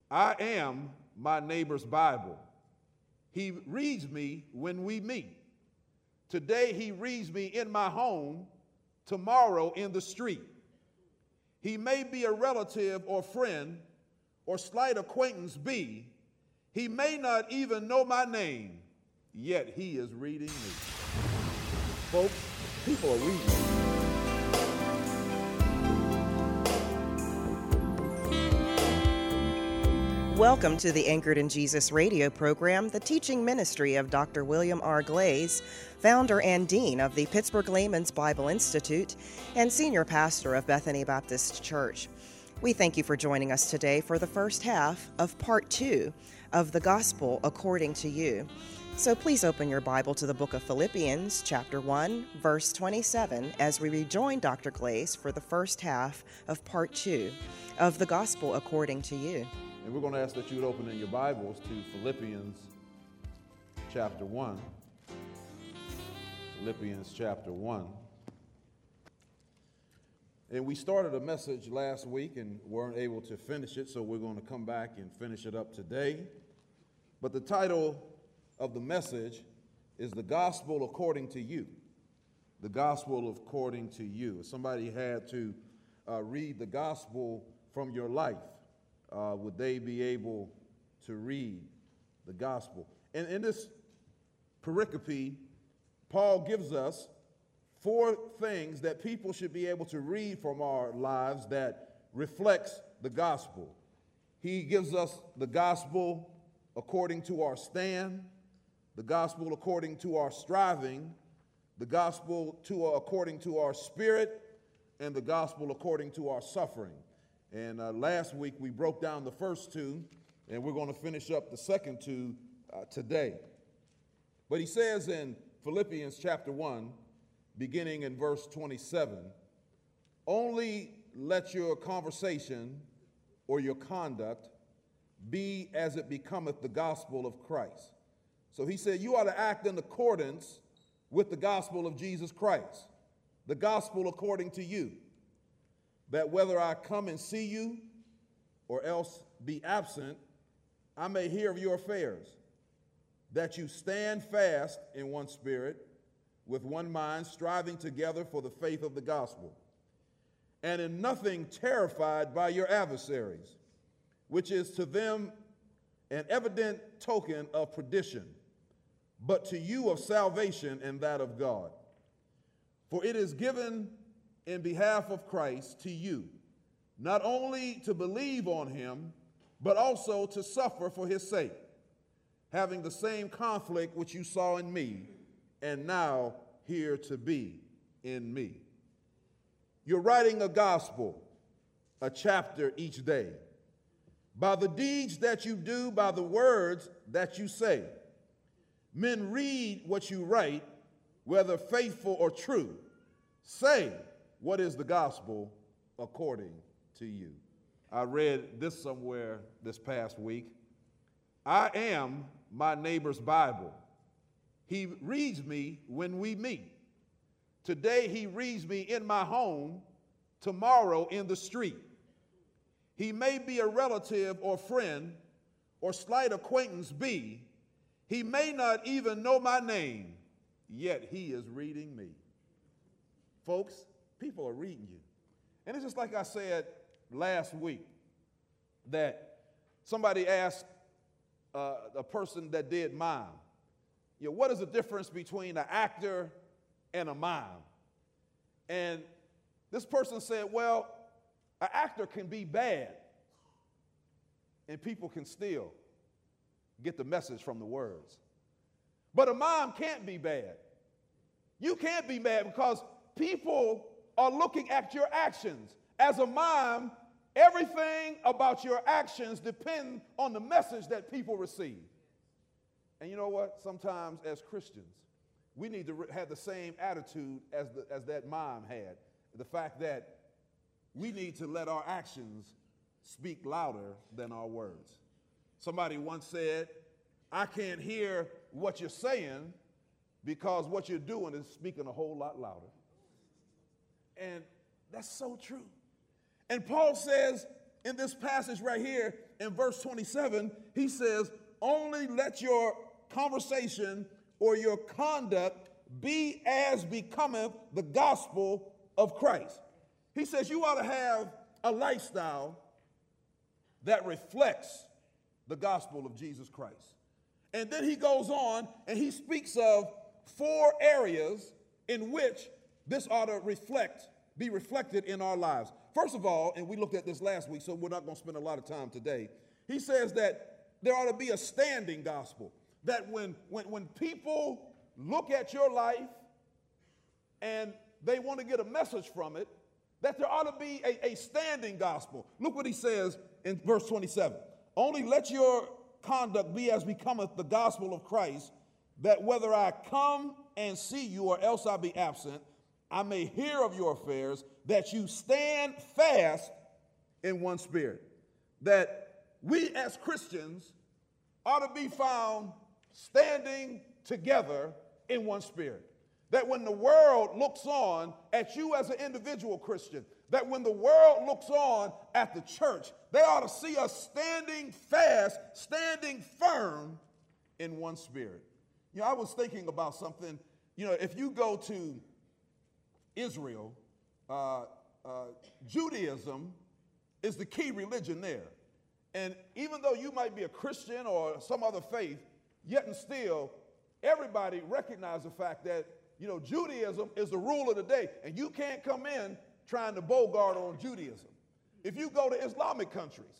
I am my neighbor's Bible. He reads me when we meet. Today he reads me in my home, tomorrow in the street. He may be a relative or friend or slight acquaintance be. He may not even know my name, yet he is reading me. Folks, people are reading me. Welcome to the Anchored in Jesus radio program, the teaching ministry of Dr. William R. Glaze, founder and dean of the Pittsburgh Layman's Bible Institute and senior pastor of Bethany Baptist Church. We thank you for joining us today for the first half of part 2 of the Gospel According to You. So please open your Bible to the book of Philippians, chapter 1, verse 27, as we rejoin Dr. Glaze for the first half of part 2 of the Gospel According to You. And we're going to ask that you would open in your Bibles to Philippians chapter 1. Philippians chapter 1. And we started a message last week and weren't able to finish it, so we're going to come back and finish it up today. But the title of the message is The Gospel According to You. The Gospel According to You. If somebody had to read the gospel from your life, would they be able to read the gospel? And in this pericope, Paul gives us 4 things that people should be able to read from our lives that reflects the gospel. He gives us the gospel according to our stand, the gospel according to our striving, the gospel according to our spirit, and the gospel according to our suffering. And last week we broke down the first 2, and we're going to finish up the second 2 today. But he says in Philippians chapter 1, beginning in verse 27, only let your conversation or your conduct be as it becometh the gospel of Christ. So he said you ought to act in accordance with the gospel of Jesus Christ, the gospel according to you. That whether I come and see you or else be absent, I may hear of your affairs, that you stand fast in one spirit, with one mind, striving together for the faith of the gospel, and in nothing terrified by your adversaries, which is to them an evident token of perdition, but to you of salvation and that of God. For it is given in behalf of Christ to you, not only to believe on him, but also to suffer for his sake, having the same conflict which you saw in me, and now here to be in me. You're writing a gospel, a chapter each day, by the deeds that you do, by the words that you say. Men read what you write, whether faithful or true. Say, what is the gospel according to you? I read this somewhere this past week. I am my neighbor's Bible. He reads me when we meet. Today he reads me in my home, tomorrow in the street. He may be a relative or friend or slight acquaintance be. He may not even know my name, yet he is reading me. Folks, people are reading you. And it's just like I said last week, that somebody asked a person that did mime, what is the difference between an actor and a mime? And this person said, well, an actor can be bad, and people can still get the message from the words. But a mime can't be bad. You can't be bad because people are looking at your actions. As a mime, everything about your actions depend on the message that people receive. And you know what? Sometimes as Christians, we need to have the same attitude as that mime had. The fact that we need to let our actions speak louder than our words. Somebody once said, I can't hear what you're saying because what you're doing is speaking a whole lot louder. And that's so true. And Paul says in this passage right here in verse 27, he says, only let your conversation or your conduct be as becometh the gospel of Christ. He says you ought to have a lifestyle that reflects the gospel of Jesus Christ. And then he goes on and he speaks of 4 areas in which this ought to be reflected in our lives. First of all, and we looked at this last week, so we're not going to spend a lot of time today. He says that there ought to be a standing gospel. That when people look at your life and they want to get a message from it, that there ought to be a standing gospel. Look what he says in verse 27. Only let your conduct be as becometh the gospel of Christ, that whether I come and see you or else I be absent, I may hear of your affairs, that you stand fast in one spirit. That we as Christians ought to be found standing together in one spirit. That when the world looks on at you as an individual Christian, that when the world looks on at the church, they ought to see us standing fast, standing firm in one spirit. You know, I was thinking about something. You know, if you go to Israel, Judaism is the key religion there. And even though you might be a Christian or some other faith, yet and still, everybody recognizes the fact that, you know, Judaism is the rule of the day, and you can't come in trying to bogart on Judaism. If you go to Islamic countries,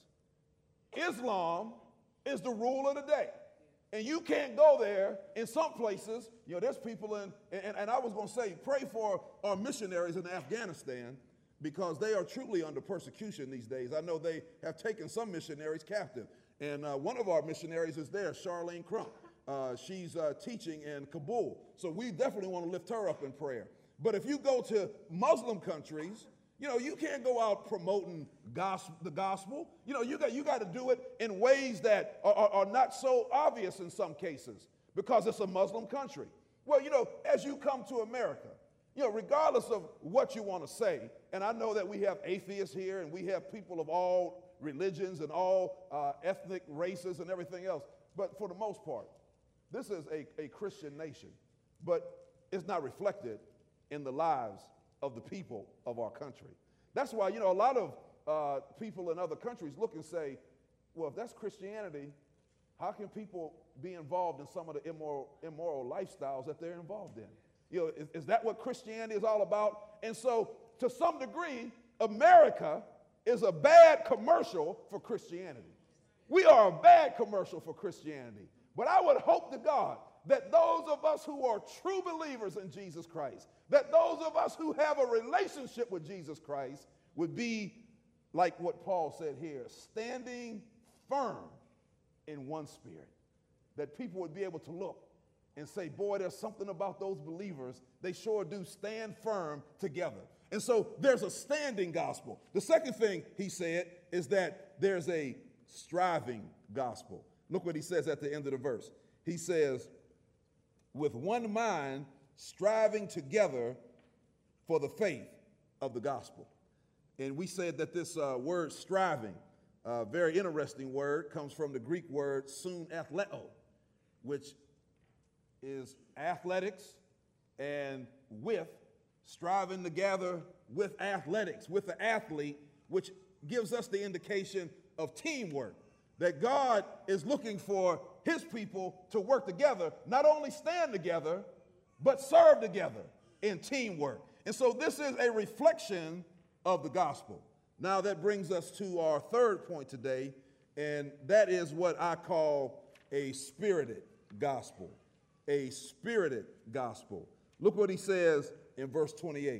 Islam is the rule of the day. And you can't go there. In some places, you know, there's people and I was going to say, pray for our missionaries in Afghanistan, because they are truly under persecution these days. I know they have taken some missionaries captive. And one of our missionaries is there, Charlene Crump. She's teaching in Kabul. So we definitely want to lift her up in prayer. But if you go to Muslim countries, you know, you can't go out promoting the gospel. You know, you got to do it in ways that are not so obvious in some cases, because it's a Muslim country. Well, you know, as you come to America, you know, regardless of what you want to say, and I know that we have atheists here and we have people of all religions and all ethnic races and everything else, but for the most part, this is a Christian nation, but it's not reflected in the lives of the people of our country. That's why, you know, a lot of people in other countries look and say, well, if that's Christianity, how can people be involved in some of the immoral lifestyles that they're involved in? You know, is that what Christianity is all about? And so, to some degree, America is a bad commercial for Christianity. We are a bad commercial for Christianity. But I would hope to God that those of us who are true believers in Jesus Christ, that those of us who have a relationship with Jesus Christ would be like what Paul said here, standing firm in one spirit. That people would be able to look and say, boy, there's something about those believers. They sure do stand firm together. And so there's a standing gospel. The second thing he said is that there's a striving gospel. Look what he says at the end of the verse. He says, with one mind, striving together for the faith of the gospel. And we said that this word striving, a very interesting word, comes from the Greek word sun athleo, which is athletics, and with striving together with athletics, with the athlete, which gives us the indication of teamwork, that God is looking for his people to work together, not only stand together, but serve together in teamwork. And so this is a reflection of the gospel. Now that brings us to our third point today, and that is what I call a spirited gospel. A spirited gospel. Look what he says in verse 28.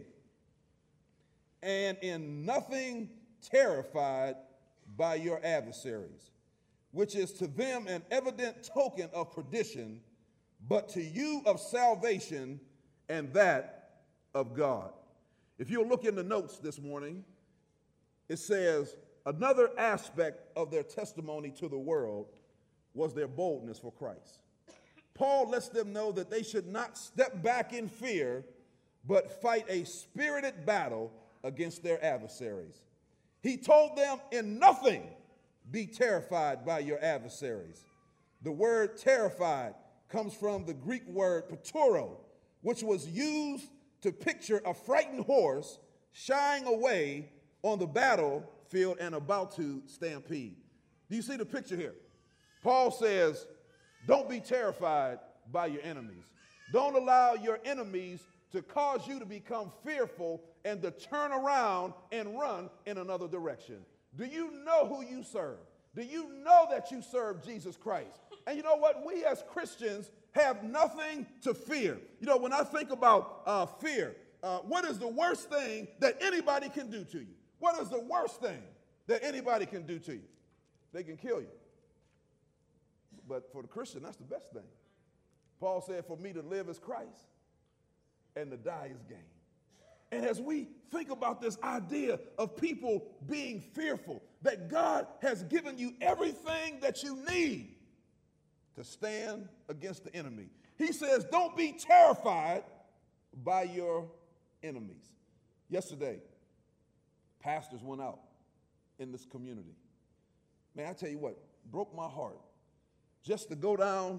And in nothing terrified by your adversaries, which is to them an evident token of perdition, but to you of salvation, and that of God. If you'll look in the notes this morning, it says another aspect of their testimony to the world was their boldness for Christ. Paul lets them know that they should not step back in fear, but fight a spirited battle against their adversaries. He told them in nothing be terrified by your adversaries. The word terrified comes from the Greek word paturo, which was used to picture a frightened horse shying away on the battlefield and about to stampede. Do you see the picture here? Paul says, don't be terrified by your enemies. Don't allow your enemies to cause you to become fearful and to turn around and run in another direction. Do you know who you serve? Do you know that you serve Jesus Christ? And you know what? We as Christians have nothing to fear. You know, when I think about fear, what is the worst thing that anybody can do to you? What is the worst thing that anybody can do to you? They can kill you. But for the Christian, that's the best thing. Paul said, for me to live is Christ and to die is gain. And as we think about this idea of people being fearful, that God has given you everything that you need to stand against the enemy. He says, don't be terrified by your enemies. Yesterday, pastors went out in this community. Man, I tell you what, broke my heart just to go down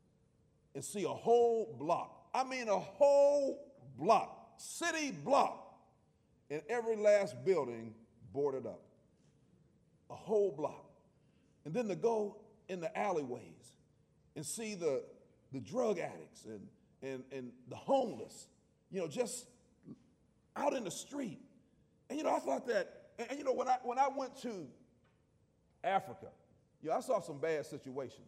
and see a whole block. I mean, a whole block, city block, and every last building boarded up. A whole block. And then to go in the alleyways and see the drug addicts and the homeless, you know, just out in the street. And, you know, I thought that, and you know, when I went to Africa, you know, I saw some bad situations.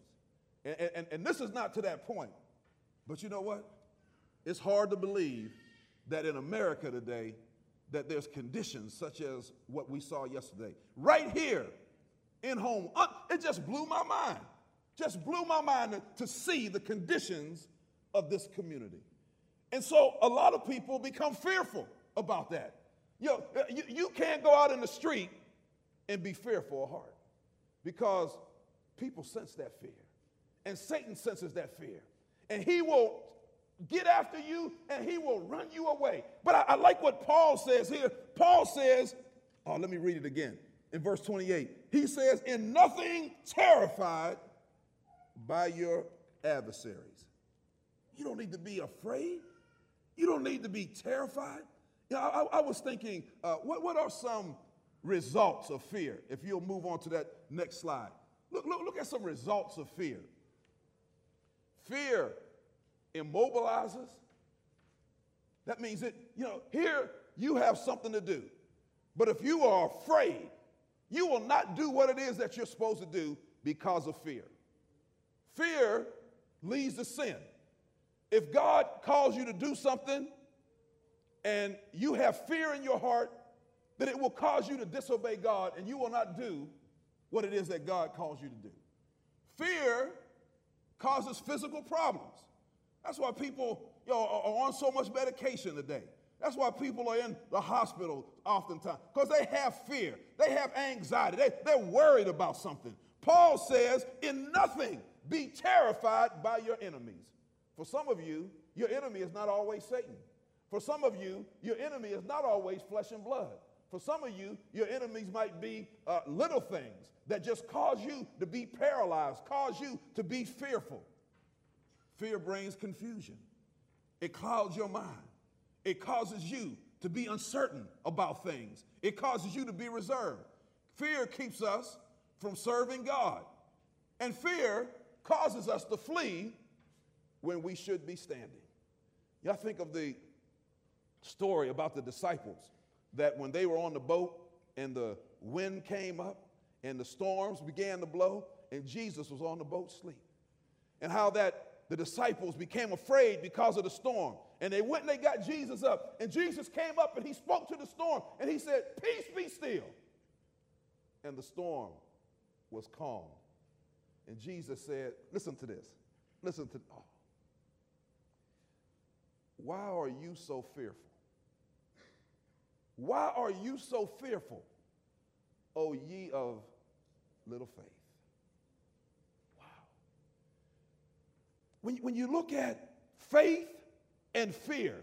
And this is not to that point. But you know what? It's hard to believe that in America today that there's conditions such as what we saw yesterday. Right here in home, it just blew my mind. Just blew my mind to see the conditions of this community. And so a lot of people become fearful about that. You know, you can't go out in the street and be fearful of heart because people sense that fear. And Satan senses that fear. And he will get after you and he will run you away. But I like what Paul says here. Paul says, let me read it again. In verse 28, he says, in nothing terrified by your adversaries. You don't need to be afraid. You don't need to be terrified. You know, I was thinking, what are some results of fear? If you'll move on to that next slide. Look at some results of fear. Fear immobilizes. That means that, you know, here you have something to do. But if you are afraid, you will not do what it is that you're supposed to do because of fear. Fear leads to sin. If God calls you to do something and you have fear in your heart, then it will cause you to disobey God and you will not do what it is that God calls you to do. Fear causes physical problems. That's why people, you know, are on so much medication today. That's why people are in the hospital oftentimes, because they have fear. They have anxiety. They're worried about something. Paul says, in nothing be terrified by your enemies. For some of you, your enemy is not always Satan. For some of you, your enemy is not always flesh and blood. For some of you, your enemies might be little things that just cause you to be paralyzed, cause you to be fearful. Fear brings confusion. It clouds your mind. It causes you to be uncertain about things. It causes you to be reserved. Fear keeps us from serving God. And fear causes us to flee when we should be standing. Y'all think of the story about the disciples that when they were on the boat and the wind came up and the storms began to blow and Jesus was on the boat asleep. And how that the disciples became afraid because of the storm. And they went and they got Jesus up. And Jesus came up and he spoke to the storm. And he said, peace be still. And the storm was calm. And Jesus said, listen to this. Listen to, why are you so fearful? Why are you so fearful, O ye of little faith? When you look at faith and fear,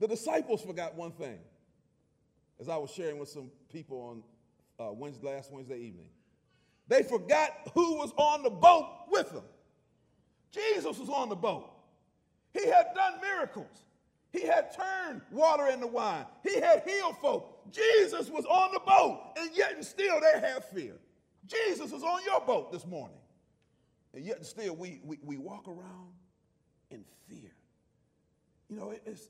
The disciples forgot one thing, as I was sharing with some people on last Wednesday evening. They forgot who was on the boat with them. Jesus was on the boat. He had done miracles. He had turned water into wine. He had healed folk. Jesus was on the boat, and yet and still they have fear. Jesus is on your boat this morning, and yet and still we walk around in fear. You know, it's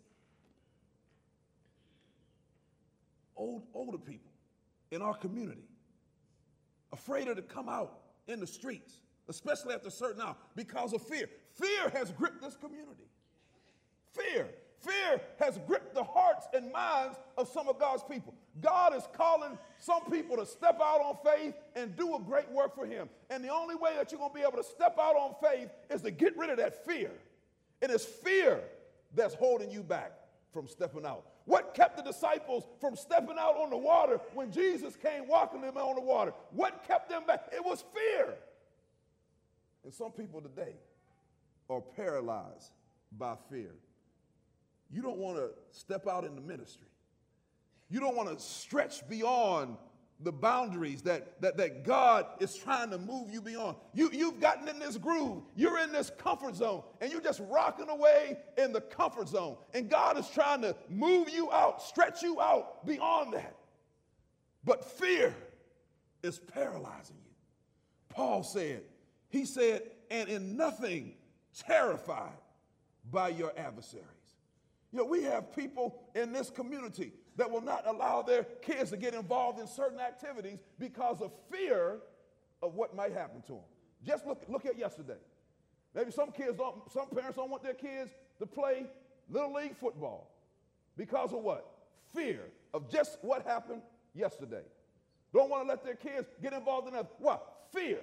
older people in our community afraid to come out in the streets, especially after a certain hour, because of fear. Fear has gripped this community. Fear has gripped the hearts and minds of some of God's people. God is calling some people to step out on faith and do a great work for him. And the only way that you're going to be able to step out on faith is to get rid of that fear. It is fear that's holding you back from stepping out. What kept the disciples from stepping out on the water when Jesus came walking them on the water? What kept them back? It was fear. And some people today are paralyzed by fear. You don't want to step out in the ministry. You don't want to stretch beyond the boundaries that God is trying to move you beyond. You've gotten in this groove. You're in this comfort zone, and you're just rocking away in the comfort zone. And God is trying to move you out, stretch you out beyond that. But fear is paralyzing you. Paul said, and in nothing terrified by your adversaries. You know, we have people in this community that will not allow their kids to get involved in certain activities because of fear of what might happen to them. Just look at yesterday. Maybe some parents don't want their kids to play Little League football because of what? Fear of just what happened yesterday. Don't want to let their kids get involved in that. What? Fear.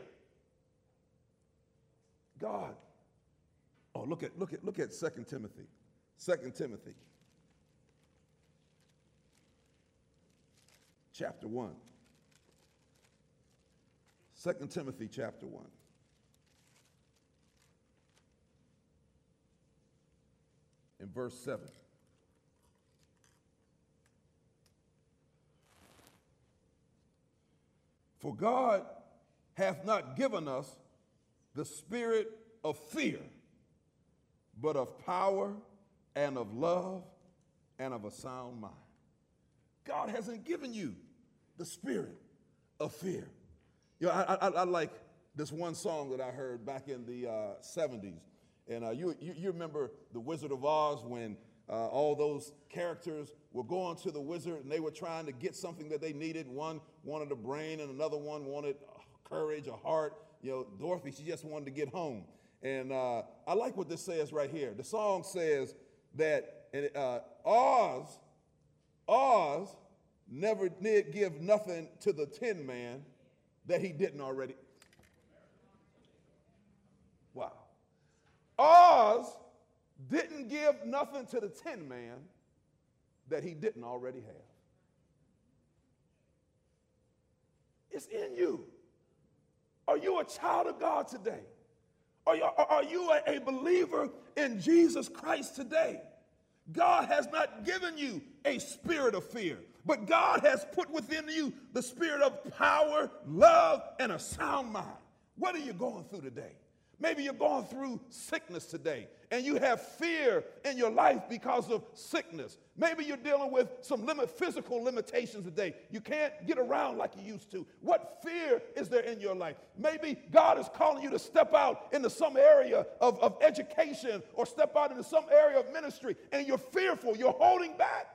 God. Oh, look at 2 Timothy. 2 Timothy chapter 1. 2 Timothy chapter 1. In verse 7. For God hath not given us the spirit of fear, but of power and of love and of a sound mind. God hasn't given you the spirit of fear. You know, I like this one song that I heard back in the 70s. And you remember The Wizard of Oz when all those characters were going to the wizard and they were trying to get something that they needed. One wanted a brain and another one wanted courage, a heart. You know, Dorothy, she just wanted to get home. And I like what this says right here. The song says that Oz never did give nothing to the Tin Man that he didn't already. Wow. Oz didn't give nothing to the Tin Man that he didn't already have. It's in you. Are you a child of God today? Are you a believer in Jesus Christ today? God has not given you a spirit of fear, but God has put within you the spirit of power, love, and a sound mind. What are you going through today? Maybe you're going through sickness today, and you have fear in your life because of sickness. Maybe you're dealing with some physical limitations today. You can't get around like you used to. What fear is there in your life? Maybe God is calling you to step out into some area of education or step out into some area of ministry, and you're fearful. You're holding back.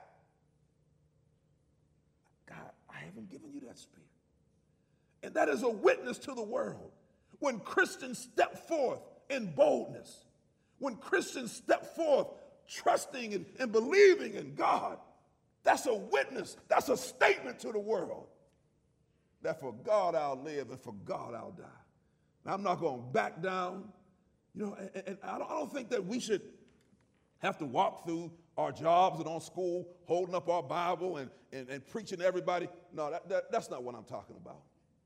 God, I haven't given you that spirit. And that is a witness to the world. When Christians step forth in boldness, when Christians step forth trusting and believing in God, that's a witness, that's a statement to the world that for God I'll live and for God I'll die. Now, I'm not going to back down, you know, and I don't think that we should have to walk through our jobs and on school holding up our Bible and preaching to everybody. No, that's not what I'm talking about.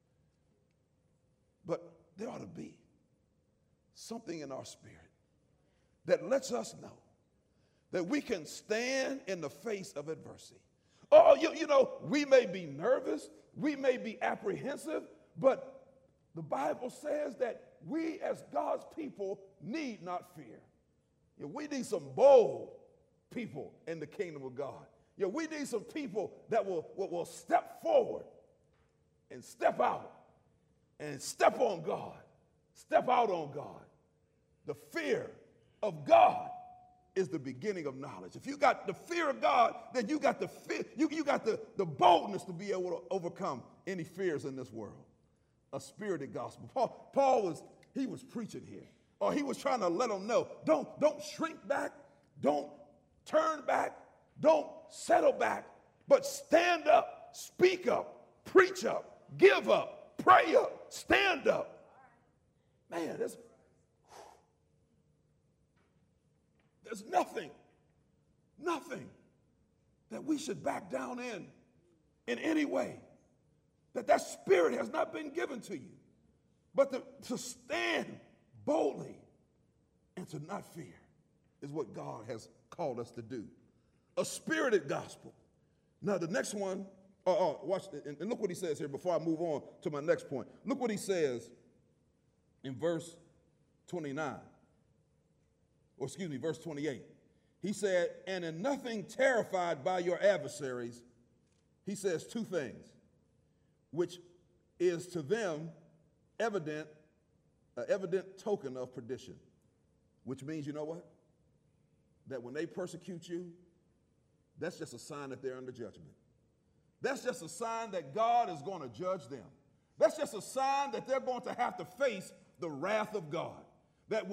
But there ought to be something in our spirit that lets us know that we can stand in the face of adversity. Oh, you know, we may be nervous, we may be apprehensive, but the Bible says that we as God's people need not fear. You know, we need some bold people in the kingdom of God. You know, we need some people that will step forward and step out and step on God, step out on God. The fear of God is the beginning of knowledge. If you got the fear of God, then you got the fear, you got the boldness to be able to overcome any fears in this world. A spirited gospel. Paul was preaching here, or he was trying to let them know, don't shrink back, don't turn back, don't settle back, but stand up, speak up, preach up, give up, pray up, stand up. Man, there's nothing that we should back down in any way. That spirit has not been given to you, but to stand boldly and to not fear is what God has called us to do. A spirited gospel. Now the next one, watch and look what he says here before I move on to my next point. Look what he says in verse 29. Or excuse me, verse 28. He said, and in nothing terrified by your adversaries, he says two things, which is to them evident token of perdition. Which means, you know what? That when they persecute you, that's just a sign that they're under judgment. That's just a sign that God is going to judge them. That's just a sign that they're going to have to face the wrath of God. That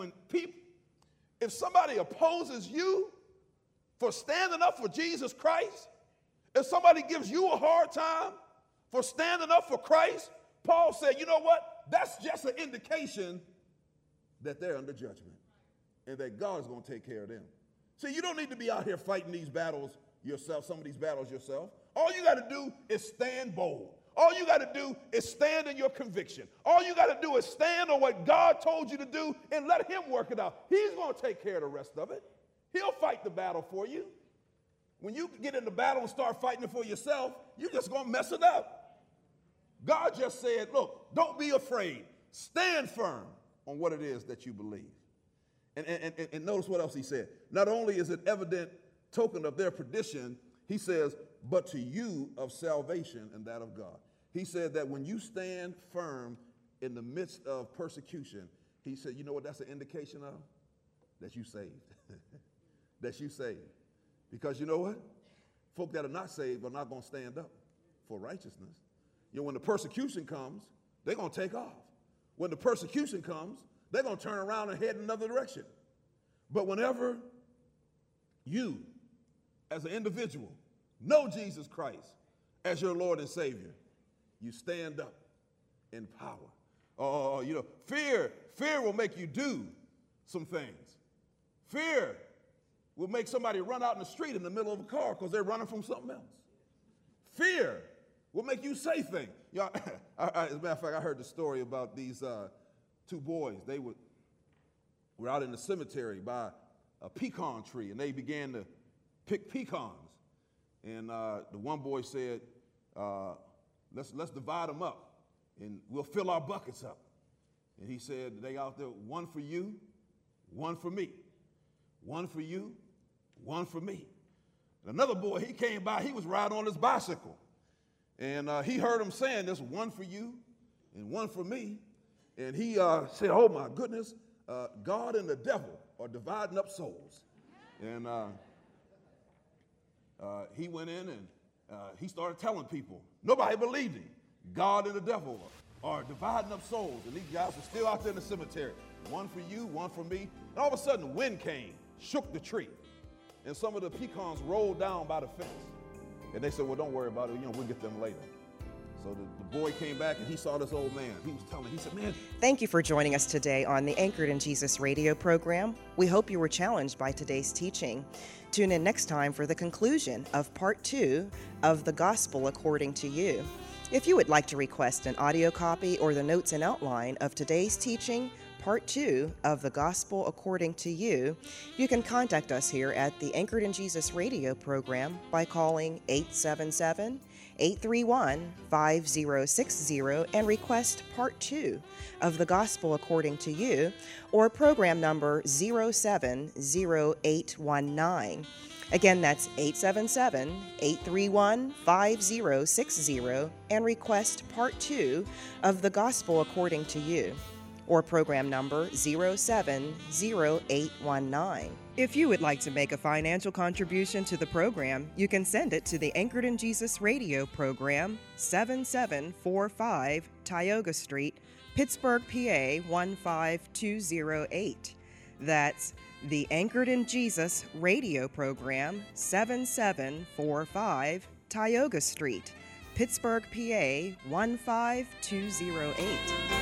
if somebody opposes you for standing up for Jesus Christ, if somebody gives you a hard time for standing up for Christ, Paul said, you know what? That's just an indication that they're under judgment and that God is going to take care of them. See, you don't need to be out here fighting these battles yourself, some of these battles yourself. All you got to do is stand bold. All you got to do is stand in your conviction. All you got to do is stand on what God told you to do and let him work it out. He's going to take care of the rest of it. He'll fight the battle for you. When you get in the battle and start fighting it for yourself, you're just going to mess it up. God just said, look, don't be afraid. Stand firm on what it is that you believe. And notice what else he said. Not only is it evident token of their perdition, he says, but to you of salvation and that of God. He said that when you stand firm in the midst of persecution, he said, you know what that's an indication of? That you saved. That you saved. Because you know what? Folk that are not saved are not going to stand up for righteousness. You know, when the persecution comes, they're going to take off. When the persecution comes, they're going to turn around and head in another direction. But whenever you, as an individual, know Jesus Christ as your Lord and Savior, you stand up in power. Oh, you know, fear will make you do some things. Fear will make somebody run out in the street in the middle of a car because they're running from something else. Fear will make you say things. You know, as a matter of fact, I heard the story about these two boys. They were out in the cemetery by a pecan tree, and they began to pick pecans. And the one boy said, let's divide them up, and we'll fill our buckets up. And he said, they out there, one for you, one for me. One for you, one for me. And another boy, he came by, he was riding on his bicycle. And he heard him saying this, one for you and one for me. And he said, oh my goodness, God and the devil are dividing up souls. And he went in and he started telling people. Nobody believed him. God and the devil are dividing up souls. And these guys were still out there in the cemetery. One for you, one for me. And all of a sudden, the wind came, shook the tree. And some of the pecans rolled down by the fence. And they said, well, don't worry about it. You know, we'll get them later. So the boy came back and he saw this old man. He was telling, he said, man. Thank you for joining us today on the Anchored in Jesus radio program. We hope you were challenged by today's teaching. Tune in next time for the conclusion of part 2 of The Gospel According to You. If you would like to request an audio copy or the notes and outline of today's teaching, Part 2 of the Gospel According to You, you can contact us here at the Anchored in Jesus radio program by calling 877-831-5060 and request Part 2 of the Gospel According to You, or program number 070819. Again, that's 877-831-5060 and request Part 2 of the Gospel According to You, or program number 070819. If you would like to make a financial contribution to the program, you can send it to the Anchored in Jesus radio program, 7745 Tioga Street, Pittsburgh, PA 15208. That's the Anchored in Jesus radio program, 7745 Tioga Street, Pittsburgh, PA 15208.